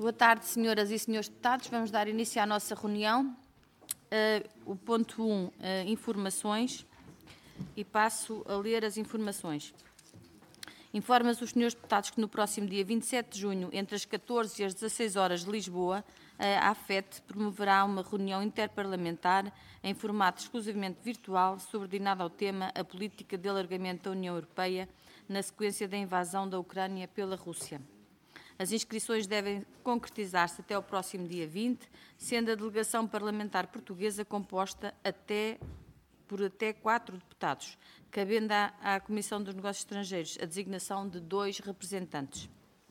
Boa tarde, senhoras e senhores deputados. Vamos dar início à nossa reunião. O ponto 1, informações, e passo a ler as informações. Informa-se os senhores deputados que no próximo dia 27 de junho, entre as 14 e as 16 horas de Lisboa, a AFET promoverá uma reunião interparlamentar em formato exclusivamente virtual, subordinada ao tema a política de alargamento da União Europeia na sequência da invasão da Ucrânia pela Rússia. As inscrições devem concretizar-se até ao próximo dia 20, sendo a delegação parlamentar portuguesa composta por até 4 deputados, cabendo à Comissão dos Negócios Estrangeiros a designação de 2 representantes.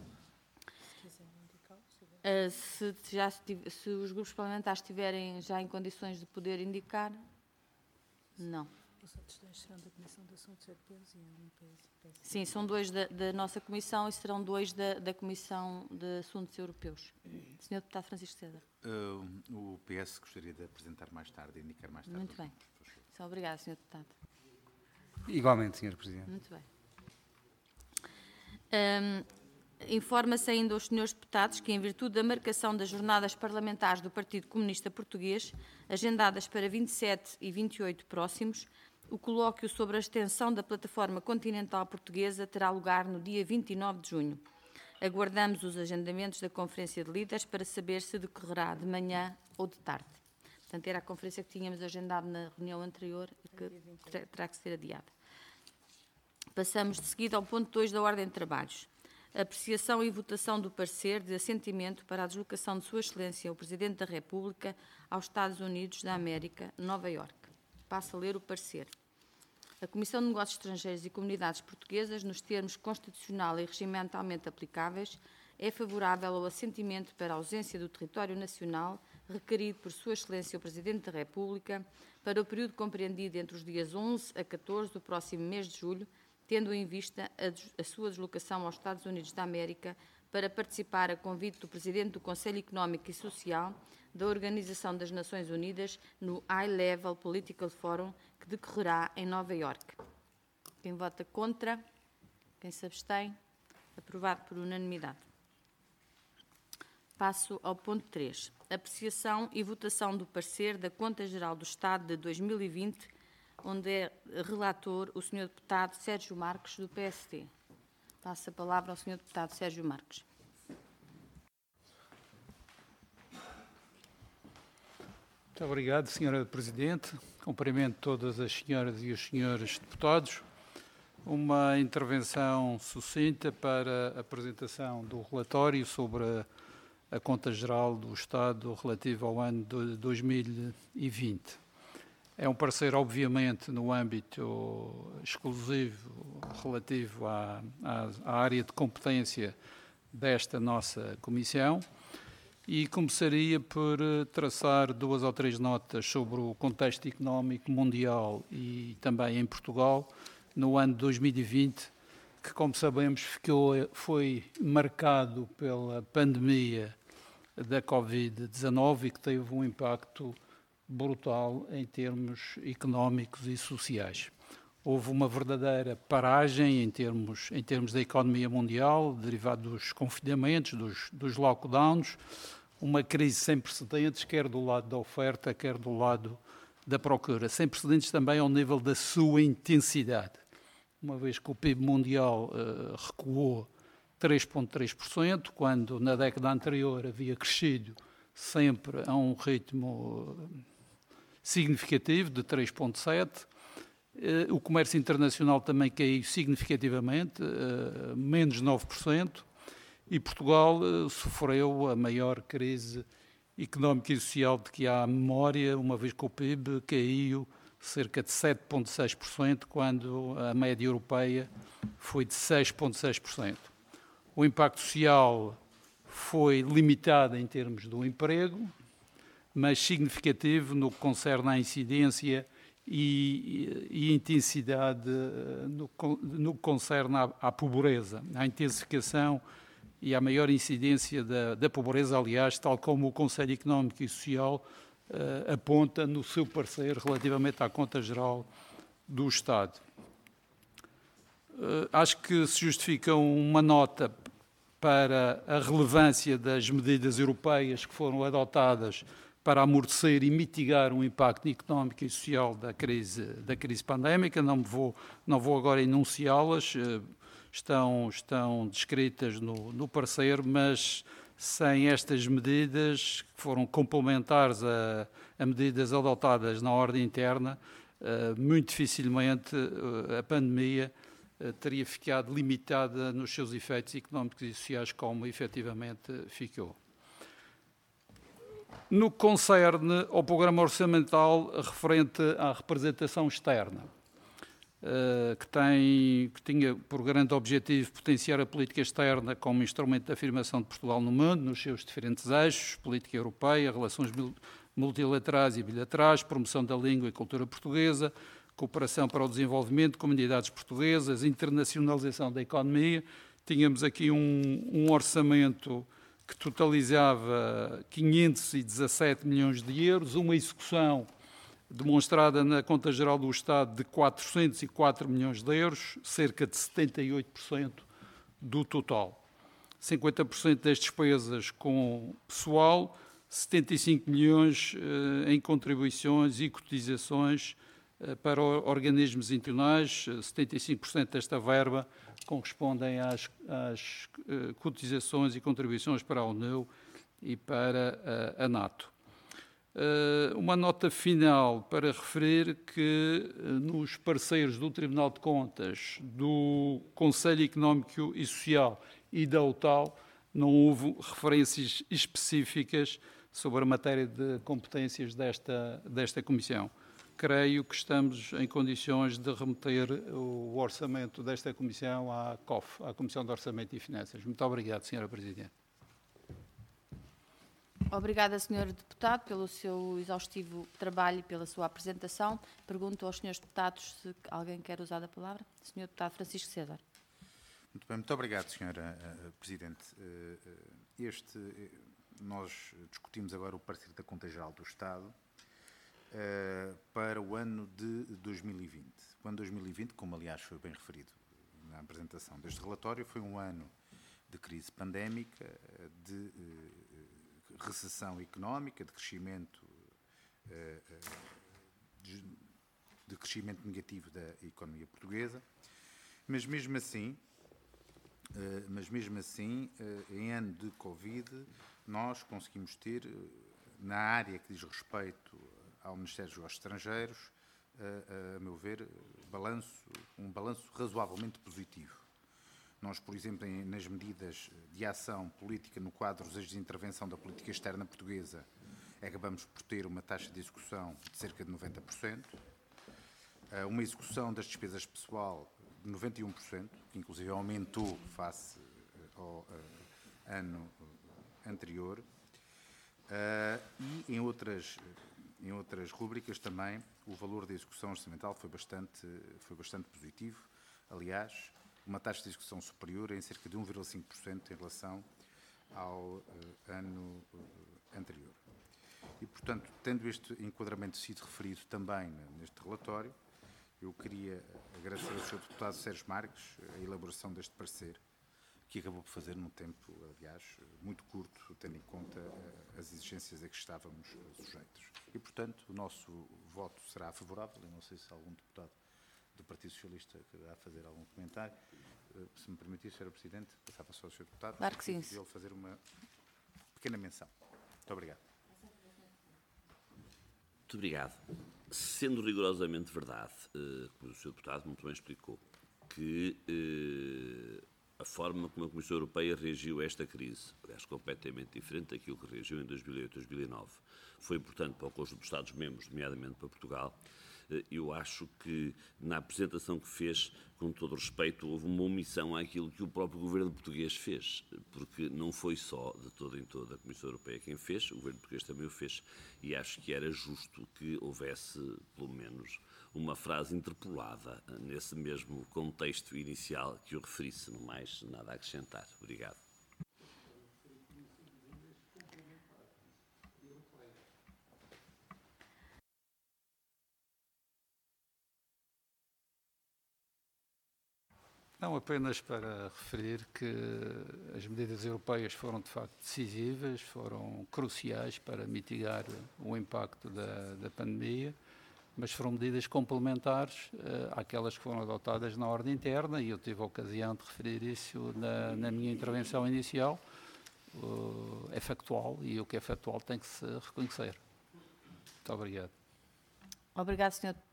Se os grupos parlamentares estiverem já em condições de poder indicar, não. Os outros 2 serão da Comissão de Assuntos Europeus e um Sim, são 2 da nossa Comissão e serão 2 da Comissão de Assuntos Europeus. Senhor Deputado Francisco César. O PS gostaria de apresentar mais tarde, indicar mais tarde. Muito bem. Obrigada, Sr. Deputado. Igualmente, Sr. Presidente. Muito bem. Informa-se ainda aos senhores deputados que, em virtude da marcação das jornadas parlamentares do Partido Comunista Português, agendadas para 27 e 28 próximos, o colóquio sobre a extensão da plataforma continental portuguesa terá lugar no dia 29 de junho. Aguardamos os agendamentos da Conferência de Líderes para saber se decorrerá de manhã ou de tarde. Portanto, era a conferência que tínhamos agendado na reunião anterior e que terá que ser adiada. Passamos de seguida ao ponto 2 da ordem de trabalhos. Apreciação e votação do parecer de assentimento para a deslocação de Sua Excelência, o Presidente da República, aos Estados Unidos da América, Nova Iorque. Passo a ler o parecer. A Comissão de Negócios Estrangeiros e Comunidades Portuguesas, nos termos constitucional e regimentalmente aplicáveis, é favorável ao assentimento para a ausência do território nacional requerido por Sua Excelência o Presidente da República para o período compreendido entre os dias 11 a 14 do próximo mês de julho, tendo em vista a sua deslocação aos Estados Unidos da América para participar a convite do Presidente do Conselho Económico e Social da Organização das Nações Unidas no High Level Political Forum, que decorrerá em Nova Iorque. Quem vota contra? Quem se abstém? Aprovado por unanimidade. Passo ao ponto 3. Apreciação e votação do parecer da Conta Geral do Estado de 2020, onde é relator o Sr. Deputado Sérgio Marques, do PSD. Passo a palavra ao Sr. Deputado Sérgio Marques. Muito obrigado, Sra. Presidente. Cumprimento todas as senhoras e os senhores deputados. Uma intervenção sucinta para a apresentação do relatório sobre a Conta Geral do Estado relativo ao ano de 2020. É um parecer, obviamente, no âmbito exclusivo relativo à área de competência desta nossa Comissão e começaria por traçar 2 ou 3 notas sobre o contexto económico mundial e também em Portugal no ano de 2020, que, como sabemos, foi marcado pela pandemia da Covid-19 e que teve um impacto brutal em termos económicos e sociais. Houve uma verdadeira paragem em termos da economia mundial, derivado dos confinamentos, dos lockdowns, uma crise sem precedentes, quer do lado da oferta, quer do lado da procura. Sem precedentes também ao nível da sua intensidade, uma vez que o PIB mundial recuou 3,3%, quando na década anterior havia crescido sempre a um ritmo significativo de 3,7%. O comércio internacional também caiu significativamente, menos 9%, e Portugal sofreu a maior crise económica e social de que há memória, uma vez que o PIB caiu cerca de 7,6%, quando a média europeia foi de 6,6%. O impacto social foi limitado em termos do emprego, mas significativo no que concerne à incidência e intensidade no que concerne à pobreza, à intensificação e à maior incidência da pobreza, aliás, tal como o Conselho Económico e Social aponta no seu parecer relativamente à Conta Geral do Estado. Acho que se justifica uma nota para a relevância das medidas europeias que foram adotadas para amortecer e mitigar o impacto económico e social da crise pandémica. Não vou agora enunciá-las, estão descritas no parecer, mas sem estas medidas, que foram complementares a medidas adotadas na ordem interna, muito dificilmente a pandemia teria ficado limitada nos seus efeitos económicos e sociais, como efetivamente ficou. No que concerne ao programa orçamental referente à representação externa, que tinha por grande objetivo potenciar a política externa como instrumento de afirmação de Portugal no mundo, nos seus diferentes eixos, política europeia, relações multilaterais e bilaterais, promoção da língua e cultura portuguesa, cooperação para o desenvolvimento, comunidades portuguesas, internacionalização da economia. Tínhamos aqui um orçamento que totalizava 517 milhões de euros, uma execução demonstrada na Conta Geral do Estado de 404 milhões de euros, cerca de 78% do total. 50% das despesas com pessoal, 75 milhões em contribuições e cotizações para organismos internacionais, 75% desta verba correspondem às cotizações e contribuições para a ONU e para a NATO. Uma nota final para referir que nos parceiros do Tribunal de Contas, do Conselho Económico e Social e da UTAL não houve referências específicas sobre a matéria de competências desta Comissão. Creio que estamos em condições de remeter o orçamento desta Comissão à COF, à Comissão de Orçamento e Finanças. Muito obrigado, Sra. Presidente. Obrigada, Sr. Deputado, pelo seu exaustivo trabalho e pela sua apresentação. Pergunto aos Srs. Deputados se alguém quer usar a palavra. Sr. Deputado Francisco César. Muito bem, muito obrigado, Sra. Presidente. Nós discutimos agora o parecer da Conta Geral do Estado para o ano de 2020. O ano de 2020, como aliás foi bem referido na apresentação deste relatório, foi um ano de crise pandémica, de recessão económica, de crescimento negativo da economia portuguesa, mas mesmo assim, em ano de Covid, nós conseguimos ter, na área que diz respeito ao Ministério dos Negócios Estrangeiros, a meu ver, um balanço razoavelmente positivo. Nós, por exemplo, nas medidas de ação política no quadro dos eixos de intervenção da política externa portuguesa, acabamos por ter uma taxa de execução de cerca de 90%, uma execução das despesas pessoal de 91%, que inclusive aumentou face ao ano anterior, e em outras rúbricas também o valor da execução orçamental foi bastante positivo. Aliás, uma taxa de execução superior em cerca de 1,5% em relação ao ano anterior. E, portanto, tendo este enquadramento sido referido também neste relatório, eu queria agradecer ao Sr. Deputado Sérgio Marques a elaboração deste parecer, que acabou por fazer num tempo, aliás, muito curto, tendo em conta as exigências a que estávamos sujeitos. E, portanto, o nosso voto será favorável. Eu não sei se algum deputado do Partido Socialista quererá fazer algum comentário. Se me permitir, Sr. Presidente, passava só ao Sr. Deputado. Claro que sim. Ele fazer uma pequena menção. Muito obrigado. Muito obrigado. Sendo rigorosamente verdade, como o Sr. Deputado muito bem explicou, que a forma como a Comissão Europeia reagiu a esta crise, aliás, completamente diferente daquilo que reagiu em 2008 e 2009, foi importante para o conjunto dos Estados-membros, nomeadamente para Portugal. Eu acho que na apresentação que fez, com todo o respeito, houve uma omissão àquilo que o próprio governo português fez, porque não foi só de todo em toda a Comissão Europeia quem fez, o governo português também o fez, e acho que era justo que houvesse, pelo menos, uma frase interpolada nesse mesmo contexto inicial que eu referisse, não mais nada a acrescentar. Obrigado. Não, apenas para referir que as medidas europeias foram de facto decisivas, foram cruciais para mitigar o impacto da pandemia, mas foram medidas complementares àquelas que foram adotadas na ordem interna, e eu tive a ocasião de referir isso na minha intervenção inicial. É factual, e o que é factual tem que se reconhecer. Muito obrigado. Obrigado, Sr. Deputado.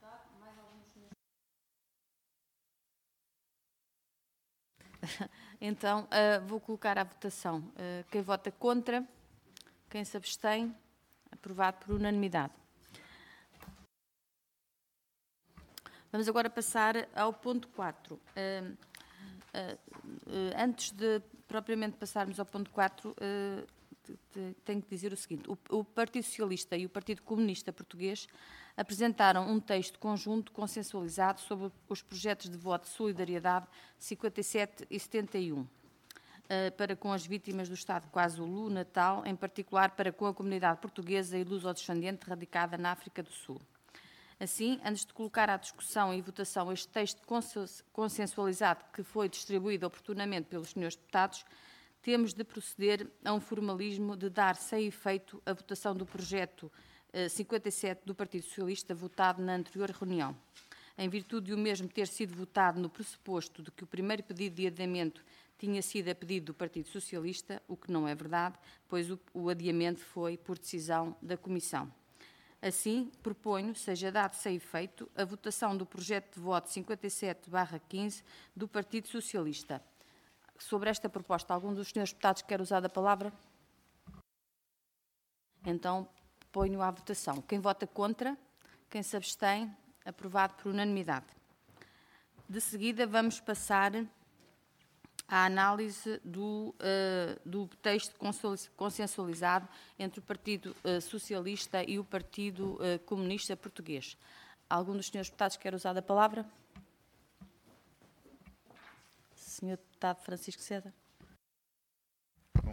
Então, vou colocar à votação. Quem vota contra, quem se abstém, aprovado por unanimidade. Vamos agora passar ao ponto 4. Antes de propriamente passarmos ao ponto 4, tenho que dizer o seguinte. O Partido Socialista e o Partido Comunista Português apresentaram um texto conjunto consensualizado sobre os projetos de voto de solidariedade 57 e 71, para com as vítimas do Estado de KwaZulu-Natal, em particular para com a comunidade portuguesa e luso-descendente radicada na África do Sul. Assim, antes de colocar à discussão e votação este texto consensualizado que foi distribuído oportunamente pelos senhores deputados, temos de proceder a um formalismo de dar sem efeito a votação do projeto 57 do Partido Socialista votado na anterior reunião. Em virtude de o mesmo ter sido votado no pressuposto de que o primeiro pedido de adiamento tinha sido a pedido do Partido Socialista, o que não é verdade, pois o adiamento foi por decisão da Comissão. Assim, proponho, seja dado sem efeito, a votação do projeto de voto 57/15 do Partido Socialista. Sobre esta proposta, algum dos senhores deputados quer usar a palavra? Então, ponho à votação. Quem vota contra, quem se abstém, aprovado por unanimidade. De seguida, vamos passar à análise do texto consensualizado entre o Partido Socialista e o Partido Comunista Português. Algum dos senhores deputados quer usar a palavra? Senhor Deputado Francisco César. Bom,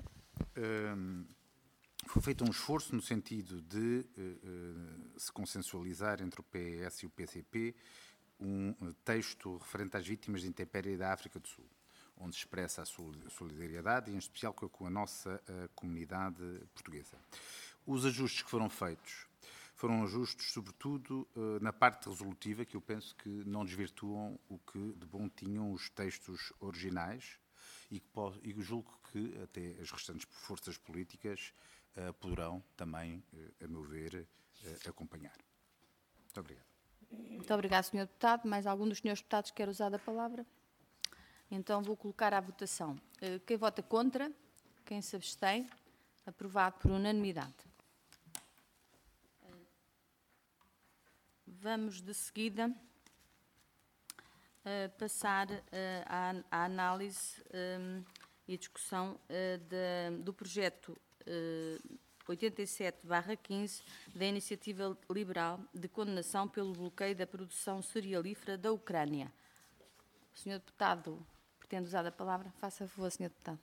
foi feito um esforço no sentido de se consensualizar entre o PS e o PCP um texto referente às vítimas de intempérie da África do Sul, onde se expressa a solidariedade, e em especial com a nossa comunidade portuguesa. Os ajustes que foram feitos foram ajustes, sobretudo, na parte resolutiva, que eu penso que não desvirtuam o que de bom tinham os textos originais e julgo que até as restantes forças políticas poderão também, a meu ver, acompanhar. Muito obrigado. Muito obrigado, Sr. Deputado. Mais algum dos senhores deputados quer usar a palavra? Então vou colocar à votação. Quem vota contra, quem se abstém, aprovado por unanimidade. Vamos de seguida passar à análise e discussão do projeto 87/15 da Iniciativa Liberal de condenação pelo bloqueio da produção cerealífera da Ucrânia. O senhor deputado pretende usar a palavra? Faça favor, senhor deputado.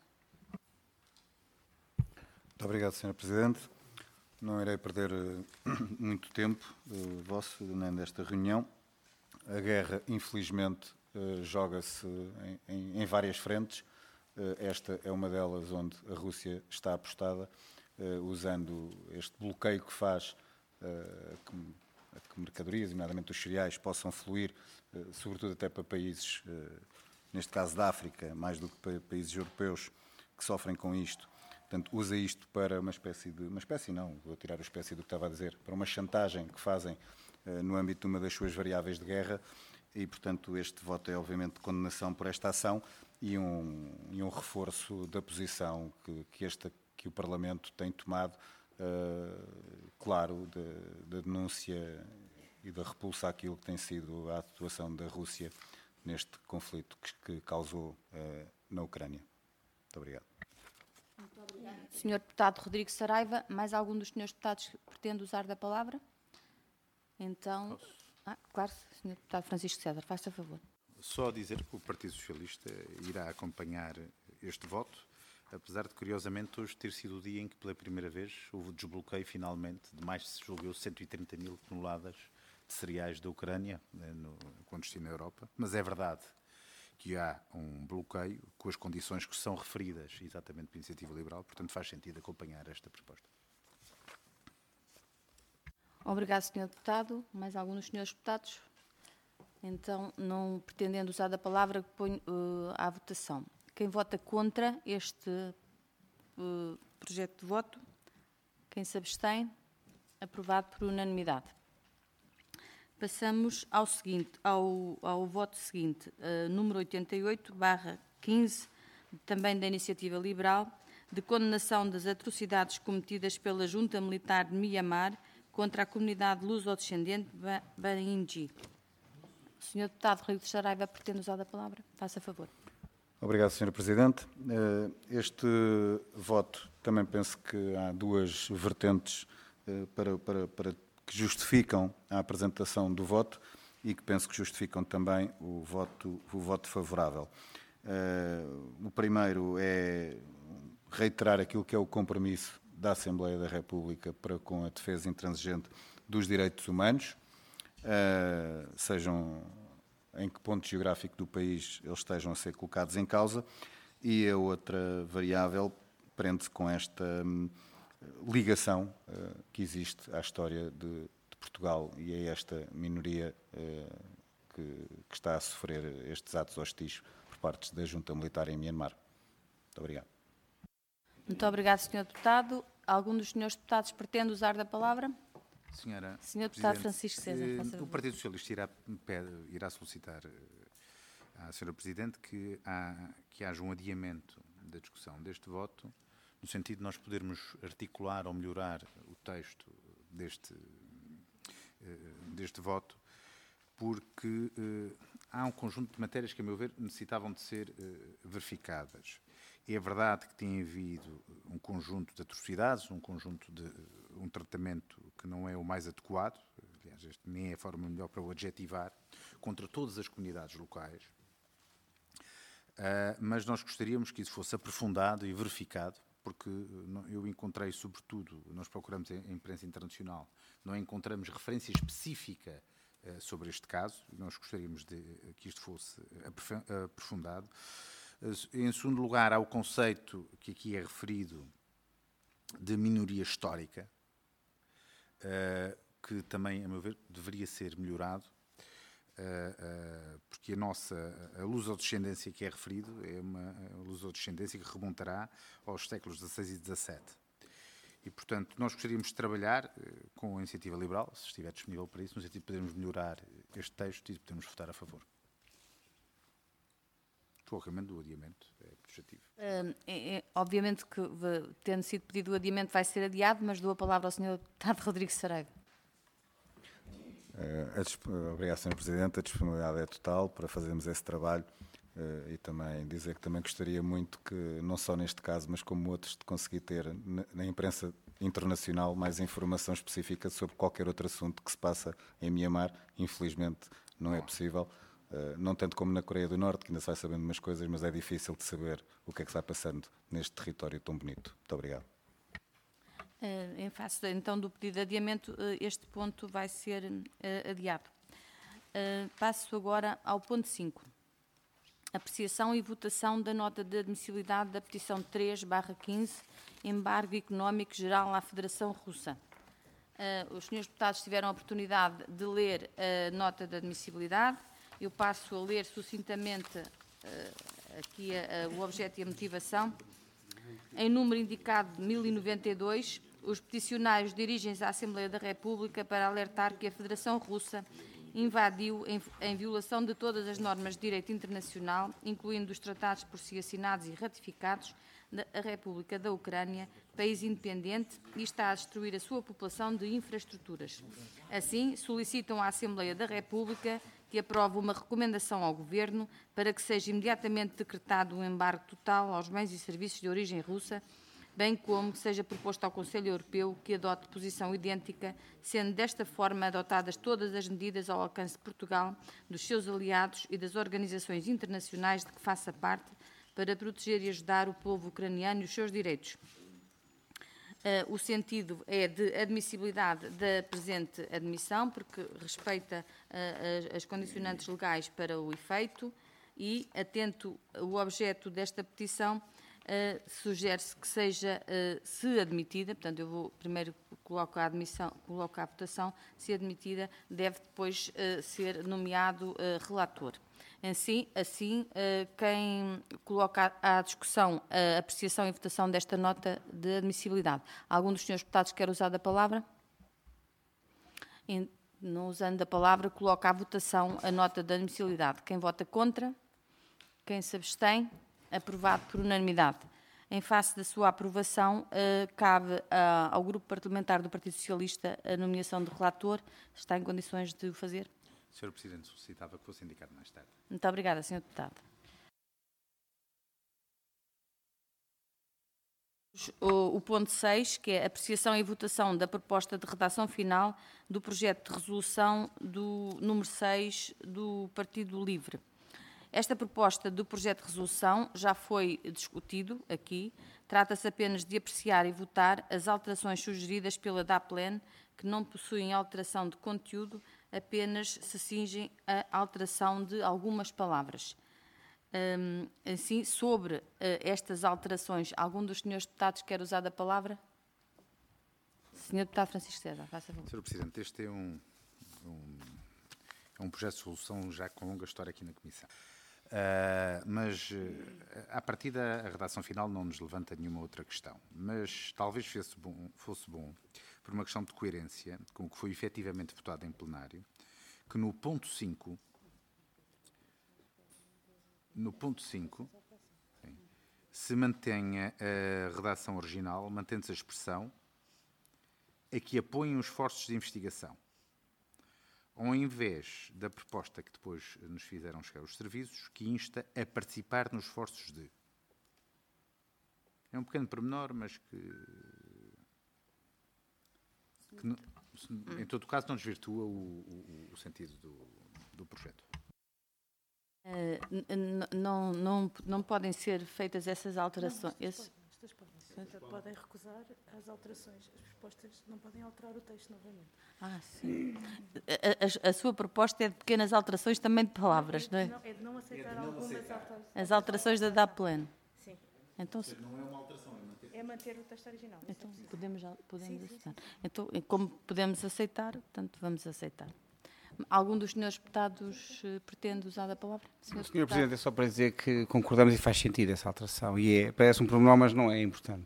Muito obrigado, Sr. Presidente. Não irei perder muito tempo vosso nem desta reunião. A guerra, infelizmente, joga-se em várias frentes. Esta é uma delas onde a Rússia está apostada, usando este bloqueio que faz a que mercadorias, nomeadamente os cereais, possam fluir, sobretudo até para países, neste caso da África, mais do que para países europeus, que sofrem com isto. Portanto, usa isto para vou tirar a espécie do que estava a dizer, para uma chantagem que fazem no âmbito de uma das suas variáveis de guerra, e, portanto, este voto é, obviamente, de condenação por esta ação e um reforço da posição que o Parlamento tem tomado, claro, da denúncia e da repulsa àquilo que tem sido a atuação da Rússia neste conflito que causou na Ucrânia. Muito obrigado. Muito obrigada. Senhor Deputado Rodrigo Saraiva, mais algum dos senhores deputados pretende usar da palavra? Então, claro, Senhor Deputado Francisco César, faça favor. Só dizer que o Partido Socialista irá acompanhar este voto, apesar de, curiosamente, hoje ter sido o dia em que, pela primeira vez, houve o desbloqueio, finalmente, de mais de, julgo eu, 130 mil toneladas de cereais da Ucrânia, com destino à Europa. Mas é verdade que há um bloqueio com as condições que são referidas exatamente pela Iniciativa Liberal, portanto faz sentido acompanhar esta proposta. Obrigado, Sr. Deputado. Mais algum dos senhores deputados? Então, não pretendendo usar da palavra, ponho à votação. Quem vota contra este projeto de voto? Quem se abstém? Aprovado por unanimidade. Passamos ao seguinte, ao voto seguinte, número 88/15, também da Iniciativa Liberal, de condenação das atrocidades cometidas pela Junta Militar de Mianmar contra a comunidade luso-descendente Bainji. O Sr. Deputado Rodrigues Saraiva pretende usar a palavra. Faça favor. Obrigado, Sr. Presidente. Este voto, também penso que há duas vertentes para que justificam a apresentação do voto e que penso que justificam também o voto favorável. O primeiro é reiterar aquilo que é o compromisso da Assembleia da República para com a defesa intransigente dos direitos humanos, sejam em que ponto geográfico do país eles estejam a ser colocados em causa, e a outra variável prende-se com esta ligação que existe à história de Portugal e a esta minoria que está a sofrer estes atos hostis por parte da Junta Militar em Mianmar. Muito obrigado. Muito obrigado, Sr. Deputado. Algum dos senhores deputados pretende usar da palavra? Senhora Sr. Deputado Presidente, Francisco César, faça favor. o Partido Socialista irá solicitar à Sra. Presidente que haja um adiamento da discussão deste voto, no sentido de nós podermos articular ou melhorar o texto deste voto, porque há um conjunto de matérias que, a meu ver, necessitavam de ser verificadas. É verdade que tem havido um conjunto de atrocidades, um tratamento que não é o mais adequado, aliás, este nem é a forma melhor para o adjetivar, contra todas as comunidades locais, mas nós gostaríamos que isso fosse aprofundado e verificado, porque eu encontrei, sobretudo, nós procuramos em imprensa internacional, não encontramos referência específica sobre este caso, e nós gostaríamos que isto fosse aprofundado. Em segundo lugar, há o conceito que aqui é referido de minoria histórica, que também, a meu ver, deveria ser melhorado, porque a lusodescendência que é referido é uma lusodescendência que remontará aos séculos XVI e XVII. E, portanto, nós gostaríamos de trabalhar com a Iniciativa Liberal, se estiver disponível para isso, no sentido de podermos melhorar este texto e podermos votar a favor. O arremendo do adiamento é objetivo. Obviamente que, tendo sido pedido o adiamento, vai ser adiado, mas dou a palavra ao Sr. Deputado Rodrigues Saraiva. Obrigado, Sr. Presidente. A disponibilidade é total para fazermos esse trabalho e também dizer que também gostaria muito que, não só neste caso, mas como outros, de conseguir ter na imprensa internacional mais informação específica sobre qualquer outro assunto que se passa em Mianmar. Infelizmente não é possível. Não tanto como na Coreia do Norte, que ainda se vai sabendo umas coisas, mas é difícil de saber o que é que está passando neste território tão bonito. Muito obrigado. Em face, então, do pedido de adiamento, este ponto vai ser adiado. Passo agora ao ponto 5. Apreciação e votação da nota de admissibilidade da petição 3/15, embargo económico geral à Federação Russa. Os senhores deputados tiveram a oportunidade de ler a nota de admissibilidade. Eu passo a ler sucintamente aqui o objeto e a motivação. Em número indicado de 1092, os peticionários dirigem-se à Assembleia da República para alertar que a Federação Russa invadiu, em violação de todas as normas de direito internacional, incluindo os tratados por si assinados e ratificados, a República da Ucrânia, país independente, e está a destruir a sua população de infraestruturas. Assim, solicitam à Assembleia da República que aprove uma recomendação ao Governo para que seja imediatamente decretado um embargo total aos bens e serviços de origem russa, bem como que seja proposto ao Conselho Europeu que adote posição idêntica, sendo desta forma adotadas todas as medidas ao alcance de Portugal, dos seus aliados e das organizações internacionais de que faça parte, para proteger e ajudar o povo ucraniano e os seus direitos. O sentido é de admissibilidade da presente admissão, porque respeita as condicionantes legais para o efeito. e, atento ao objeto desta petição, sugere-se que seja, se admitida, portanto, eu vou primeiro coloco a votação, se admitida, deve depois ser nomeado relator. Assim, quem coloca à discussão a apreciação e votação desta nota de admissibilidade. Algum dos senhores deputados quer usar a palavra? Não usando a palavra, coloca à votação a nota de admissibilidade. Quem vota contra? Quem se abstém? Aprovado por unanimidade. Em face da sua aprovação, cabe ao Grupo Parlamentar do Partido Socialista a nomeação de relator. Está em condições de o fazer? Sr. Presidente, solicitava que fosse indicado mais tarde. Muito obrigada, Sr. Deputado. O ponto 6, que é a apreciação e votação da proposta de redação final do projeto de resolução do número 6 do Partido Livre. Esta proposta do projeto de resolução já foi discutido aqui. Trata-se apenas de apreciar e votar as alterações sugeridas pela DAPLAN, que não possuem alteração de conteúdo, apenas se cingem à alteração de algumas palavras. Assim, sobre estas alterações, algum dos senhores deputados quer usar a palavra? Senhor Deputado Francisco César, faça favor. Sr. Presidente, este é um projeto de resolução já com longa história aqui na Comissão. Mas, à partida, a redação final não nos levanta nenhuma outra questão. Mas talvez fosse bom, por uma questão de coerência, com o que foi efetivamente votado em plenário, que no ponto 5, se mantenha a redação original, mantendo-se a expressão a que apoiem os esforços de investigação, ao invés da proposta que depois nos fizeram chegar os serviços, que insta a participar nos esforços de. É um pequeno pormenor, mas que em todo caso, não desvirtua o sentido do projeto. Não podem ser feitas essas alterações. Estas podem recusar as alterações. As propostas não podem alterar o texto novamente. Sim. A sua proposta é de pequenas alterações também de palavras, não é? É de não aceitar algumas alterações. As alterações da DAPLAN. Sim. Então, não é uma alteração, é manter o texto original. Então, podemos aceitar. Então, como podemos aceitar, portanto, vamos aceitar. Algum dos senhores deputados pretende usar a palavra? Senhor Presidente, é só para dizer que concordamos e faz sentido essa alteração. E parece um pormenor, mas não é importante.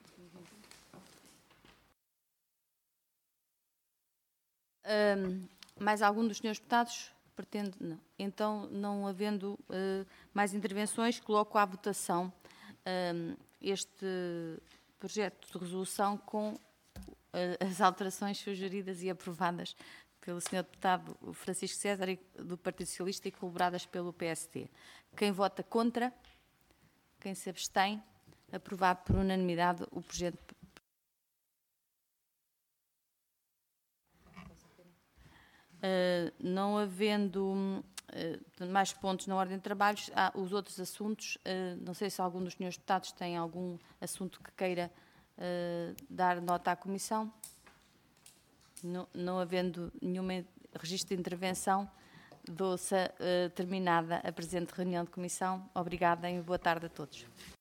Mais algum dos senhores deputados pretende? Não. Então, não havendo mais intervenções, coloco à votação este projeto de resolução com as alterações sugeridas e aprovadas pelo Sr. Deputado Francisco César, do Partido Socialista, e colaboradas pelo PST. Quem vota contra? Quem se abstém? Aprovado por unanimidade o projeto. Não havendo mais pontos na ordem de trabalhos, há os outros assuntos. Não sei se algum dos senhores deputados tem algum assunto que queira dar nota à Comissão. Não havendo nenhum registro de intervenção, dou-se terminada a presente reunião de Comissão. Obrigada e boa tarde a todos.